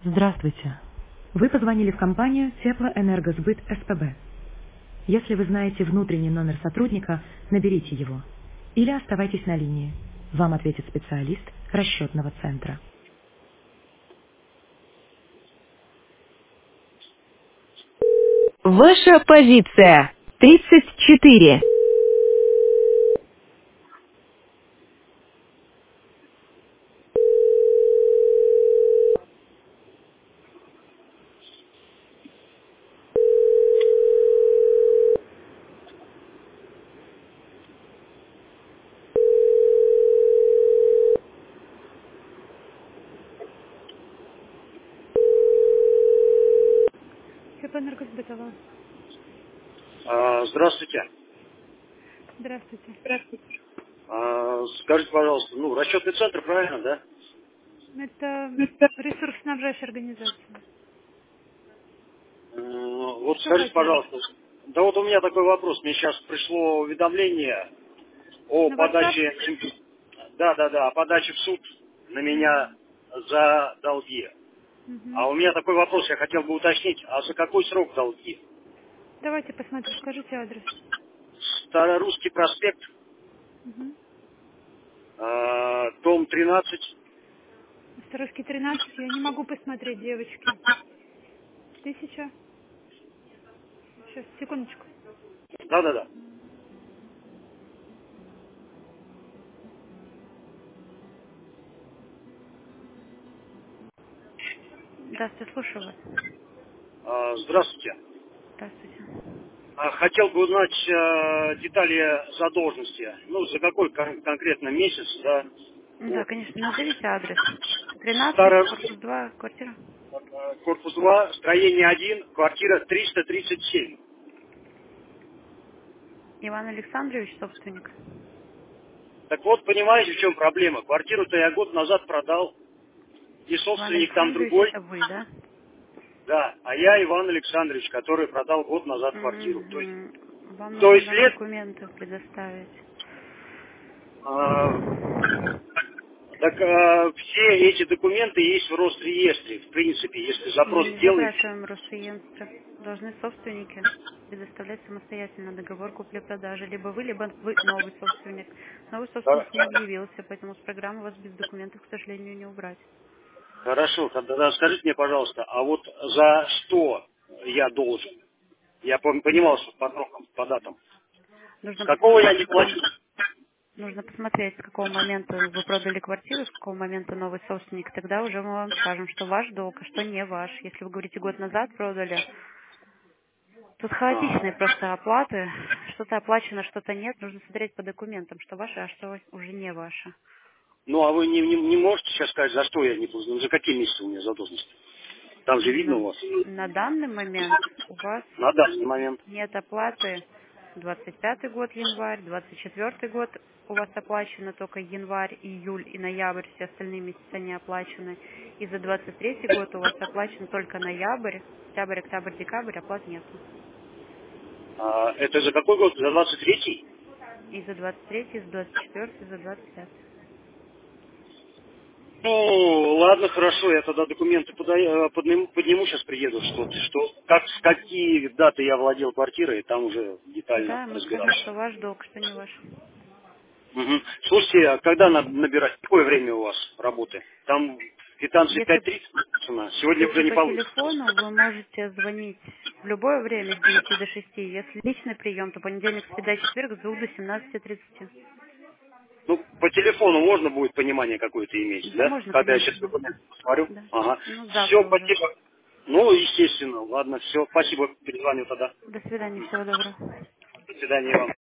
Здравствуйте. Вы позвонили в компанию Теплоэнергосбыт СПБ. Если вы знаете внутренний номер сотрудника, наберите его. Или оставайтесь на линии. Вам ответит специалист расчетного центра. Ваша позиция 34. Теплоэнергосбытова. Здравствуйте. Здравствуйте. Скажите, пожалуйста, расчетный центр, правильно, да? Это ресурсоснабжающая организация. Вот Что скажите, хотели? пожалуйста, да вот у меня такой вопрос. Мне сейчас пришло уведомление о На WhatsApp? подаче, да, о подаче в суд на меня Мгм. за долги. А Мгм. у меня такой вопрос, я хотел бы уточнить, а за какой срок долги? Давайте посмотрим. Скажите адрес. Старорусский проспект, Угу. дом 13. Осторожки 13. Я не могу посмотреть, девочки. 1000. Сейчас, секундочку. Да. Здравствуйте, слушаю вас. Здравствуйте. Здравствуйте. Хотел бы узнать детали задолженности. За какой конкретно месяц, да? Да, Вот. конечно, назовите адрес. 13, Старый корпус 2, квартира. корпус 2, строение 1, квартира 337. Иван Александрович, собственник. Так вот, понимаете, в чем проблема? Квартиру-то я год назад продал, и Иван собственник там Александрович, другой, это вы, да? да, а я Иван Александрович, который продал год назад квартиру. То есть, Мгм. Вам то нужно есть нам лет, документы предоставить. а, так все эти документы есть в Росреестре, в принципе, если Мы запрос не делаете. запрашиваем Росреестр. Должны собственники предоставлять самостоятельно договор купли-продажи. Либо вы новый собственник. Новый собственник не объявился, поэтому с программы вас без документов, к сожалению, не убрать. Хорошо, тогда скажите мне, пожалуйста, а вот за что я должен? Я понимал, что по срокам, по датам. С Нужно какого посмотреть, я с не какого, плачу? нужно посмотреть, с какого момента вы продали квартиру, с какого момента новый собственник. Тогда уже мы вам скажем, что ваш долг, а что не ваш. Если вы говорите, год назад продали, тут хаотичные Ага. просто оплаты. Что-то оплачено, что-то нет. Нужно смотреть по документам, что ваше, а что уже не ваше. Ну, а вы не можете сейчас сказать, за что я не должен? За какие месяцы у меня задолженность? Там же видно у На, вас. на данный момент у вас На данный момент. нет оплаты 25 год январь, 24 год у вас оплачено только январь, июль и ноябрь, все остальные месяца не оплачены. И за 23 год у вас оплачен только ноябрь, октябрь, октябрь, декабрь, оплат нету. Это за какой год? За 23-й? И за 23, и за 24, и за 25. Ну, ладно, хорошо, я тогда документы подниму, сейчас приеду, как, с какие даты я владел квартирой, и там уже детально Да, мы скажем, разбираться. что ваш долг, что не ваш. Мгм. Слушайте, а когда надо набирать? Какое время у вас работы? Там квитанции Если 5:30 написано. Сегодня уже Если не по получится. телефону, вы можете звонить в любое время с 9 до 6. Если личный прием, то понедельник, среда, четверг с 2 до 17:30. Ну, по телефону можно будет понимание какое-то иметь, Да, да? можно, Когда я конечно, сейчас да. документы посмотрю. Да. Ага. Ну, Все, завтра уже. спасибо. Ну, естественно. Ладно, все. Спасибо. Перезвоню тогда. До свидания, всего доброго. До свидания вам.